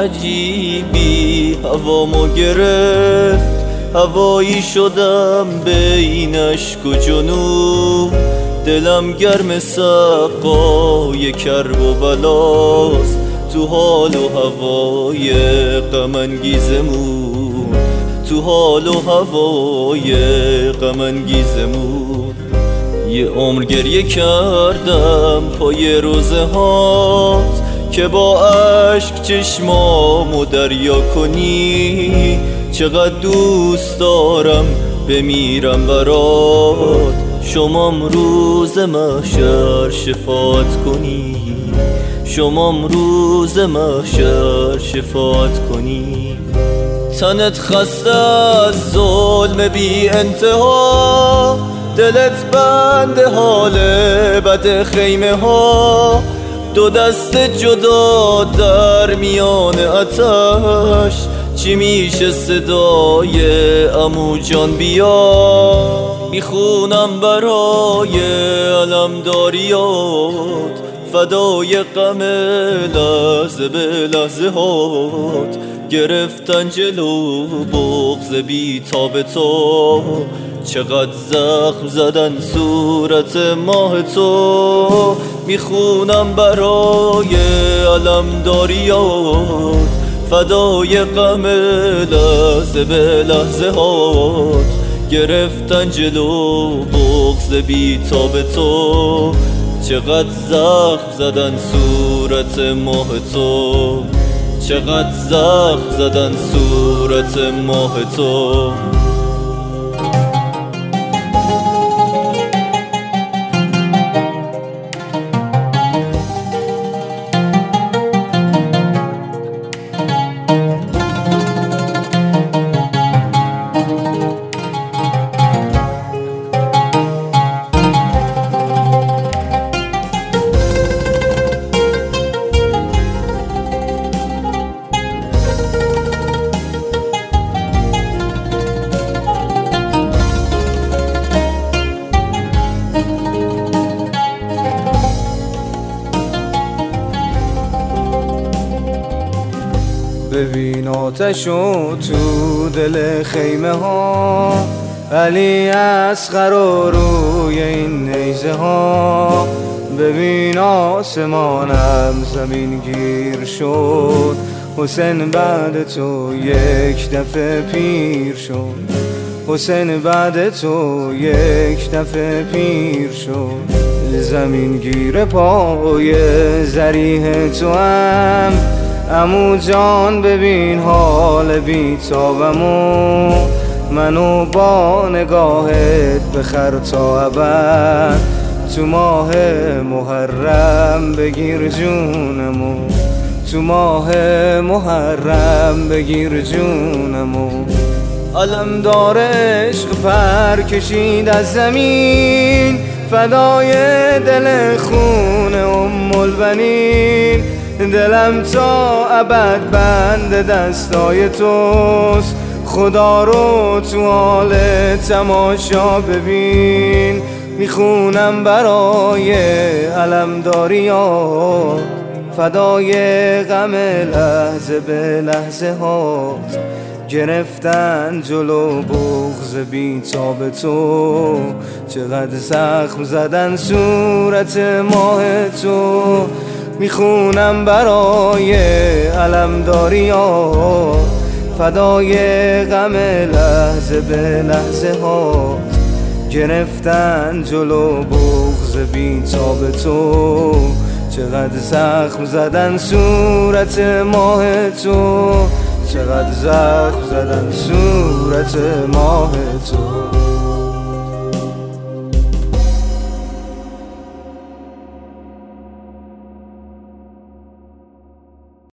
عجیبی هوامو گرفت، هوایی شدم بین اشک و جنون. دلم گرم سقای کرب و بلاست، تو حال و هوای غم انگیزمون، تو حال و هوای غم انگیزمون. یه عمر گریه کردم پای روزه هات، که با اشک چشمامو دریا کنی. چقدر دوست دارم بمیرم برات، شمام روز محشر شفاعت کنی، شمام روز محشر شفاعت کنی. تنت خسته از ظلم بی انتها، دلت بند حال بد خیمه ها. دو دست جدا در میان آتش، چی میشه صدای عمو جان بیا. میخونم برای علمداریات، فدای غم لحظه به لحظه هات. گرفتن جلو بغض بی تاب تو، چقدر زخم زدن صورت ماه تو. میخونم برای علمداریات، فدای غم لحظه به لحظه هات. گرفتن جلو بغض بی تاب تو، چقدر زخم زدن صورت ماه تو، چقدر زخم زدن صورت ماه تو. ببین آتشو تو دل خیمه ها، علی اصغر و روی این نیزه ها. ببین آسمانم زمین گیر شد، حسین بعد تو یک دفعه پیر شد، حسین بعد تو یک دفعه پیر شد. زمین گیر پای ذریح تو هم، عمو جان ببین حال بی تابمو. منو با نگاهت بخر تا ابد، تو ماه محرم بگیر جونمو، تو ماه محرم بگیر جونمو. علمدار عشق پر کشید از زمین، فدای دل خون ام البنین. دلم تا ابد بند دستای توست، خدا رو تو حال تماشا ببین. میخونم برای علمداریات، فدای غم لحظه به لحظه هات. گرفتن جلو بغض بی تاب تو، چقدر زخم زدن صورت ماه تو. میخونم برای علمداریات، فدای غم لحظه به لحظه هات. گرفتن جلو بغض بی تاب تو، چقدر زخم زدن صورت ماه تو، چقدر زخم زدن صورت ماه تو.